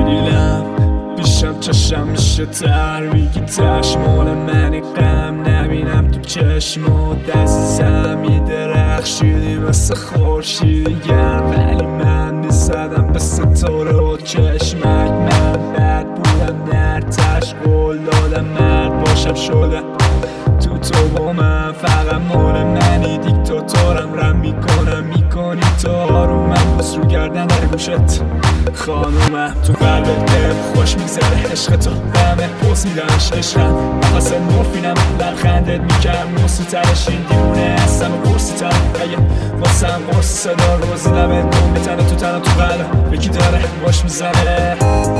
دیلم پیشم چشم میشه تر میگی تشمال منی غم نبینم تو چشمات عزیزم یه درخشیدی مثل خورشیدی گرم ولی من میزدم به ستاره و چشمک من بد بودم نرتش قول دادم مرد باشم شدم تو با من فقط مال منی دیکتاتورم رم میکنی تو آرومم بس رو گردن در گوشت خانومم تو قلبت دل خوش میگذره عشق تو همه پوست میدنش عشقم نفس مورفینم لبخندت میکرم موسی ترشین دیونه هستم و قرصی تر اگه واسم قرص صدا روز لبت دون میتنه تو تنه تو قلب یکی داره باش میزنه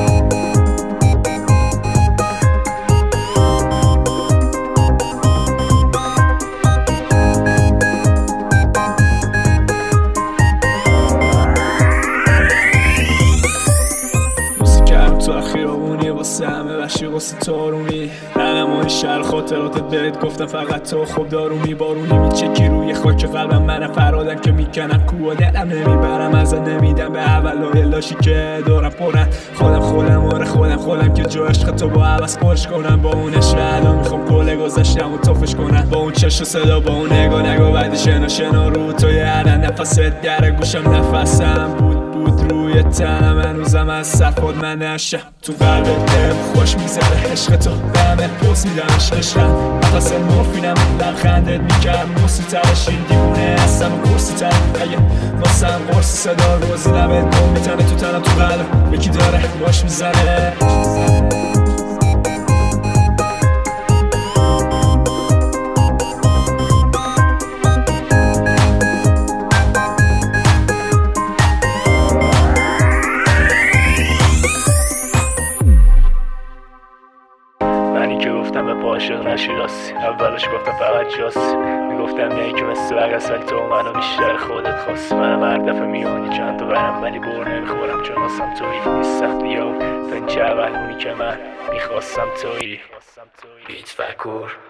تو خیابونی واسه همه وحشی واسه تارونی علمای شهر خاطراتت بهت گفتم فقط تو خوب دارومی بارونی میچکی روی خاک قلبم من فرادم که میکنم کوه دلم نمیبرم ازت نمیدم به اولای لاشی که دارم پرن خودم که جو عشق تو با عوض پرش کنم با اون عشق الان میخوام کل گذشتم و توفش کنم با اون چشم و صدا با اون نگاه بعدی شنا رو تو یادم نفست در گوشم نفسم بود روی تنم هنوزم از صفات من نشم تو قلبت دل خوش میگذره عشق تو به همه پوست میدنش عشقم نفس مورفینم لبخندت میکرم موسی ترشین دیونه هستم و قرصی تر اگه واسم قرص صدا روز لبت دون میتنه تو تنم تو قلب یکی داره باش میزنه منی که گفتم به عاشق نشی راستی اولش گفتم فقط جاسی میگفتم یعنی که مثل برگست ولی تو منو بیشتر خودت خواستی منم هر دفعه میونی چند تا برم ولی بور نمیخورم چون واسم تویی نیستم بیام تا این چه اول اونی که من میخواستم تویی بیت فکر